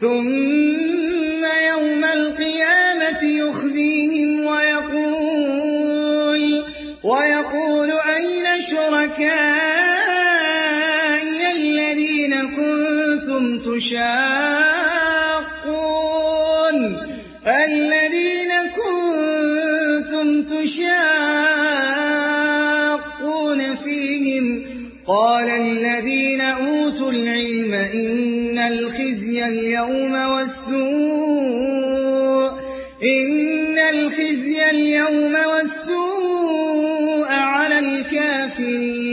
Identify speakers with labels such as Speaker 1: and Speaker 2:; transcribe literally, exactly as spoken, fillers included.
Speaker 1: ثم يوم القيامة يخزيهم ويقول, ويقول أين شركائي الذين كنتم تشاقون الذين كنتم تشاقون فيهم قال الذين أوتوا العلم إن الخزي اليوم والسوء إن الخزي اليوم والسوء على الكافرين